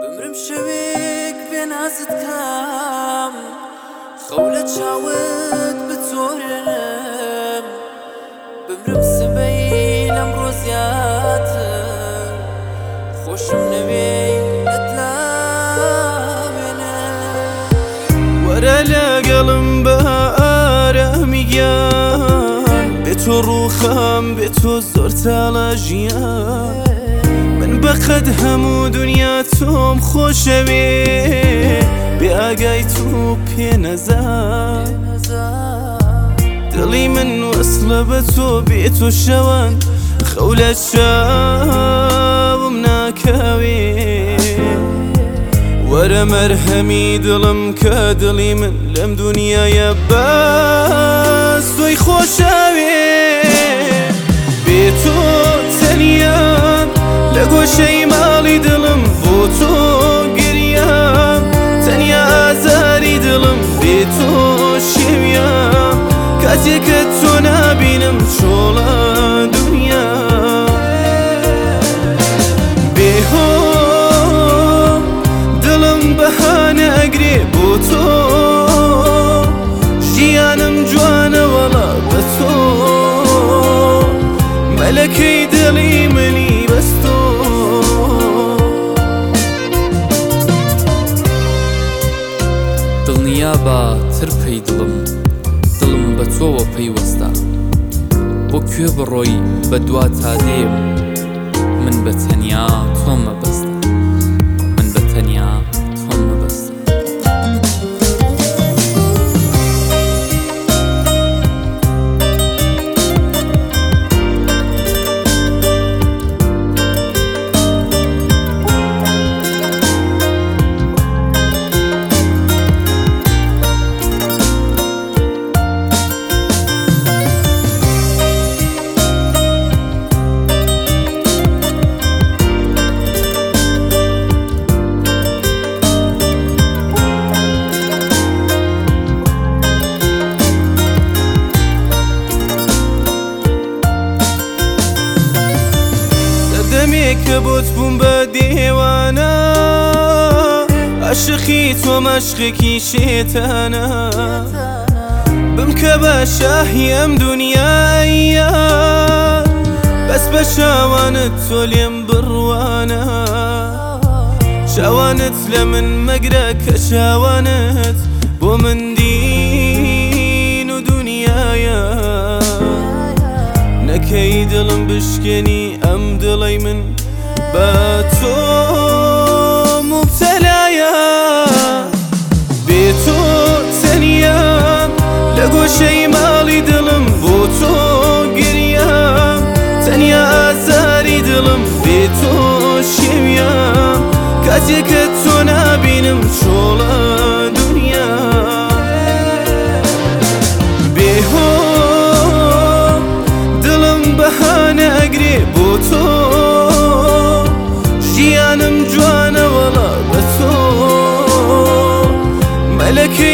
بمرم شويك بنازت كام خولة شاود بتورنم بمرم سبيل امرو زياتر خوشم نبي نتلامنا ورا لقلم بها ميان بتو روخم بتو زرت على جيان من بقد همو دنیا توم خوشوی بیاگای تو پی نزار دلی من وصل بتو بی تو شوان خولت شاوم ناکاوی ورا مرهمی دلم که دلی من لم دنیا یباس توی خوشوی بی تو تنیام لگوشەی ماڵی دڵم بۆ تۆ گریام تەنیا ئازاری دڵم بێ تۆ شێویام کاتێککە تۆ نابینم چۆڵە دنیا بێهۆ دڵم بەهانە ئەگرێ بۆ تۆ ژیانم جوانە وەڵا بە تۆ مەلەکەی دڵی منی بەستۆ دڵنیا بە ترپەی دڵم بە تۆوە پەیوەستە بۆ کوێ بڕۆی بە دوا تا دێم من بە تەنیا تۆم مەبەستە من بە تەنیا تۆم مەبەستە کە بۆت بووم بە دێوانە عاشقی تۆ مەشقێکی شێتانە بمکە بە شاهی ئەم دونیایە بەس بە شاوانت تۆ لێم بڕوانە شاوانت لە من مەگرە کە شاوانت بۆ من دین و دنیایە نەکەی دڵم بشکێنی ئەم دڵی من بە تۆ مبتەلایە بێ تۆ تەنیام لە گۆشەی ماڵی دڵم بۆ تۆ گریام تەنیا ئازاری دڵم بێ تۆ شێویام کاتێککە تۆ نابینم چۆڵە دنیا بێهۆ دڵم بەهانە ئەگرێ بۆ تۆ ژیانم جوانە وەڵا بە تۆ مەلەکەی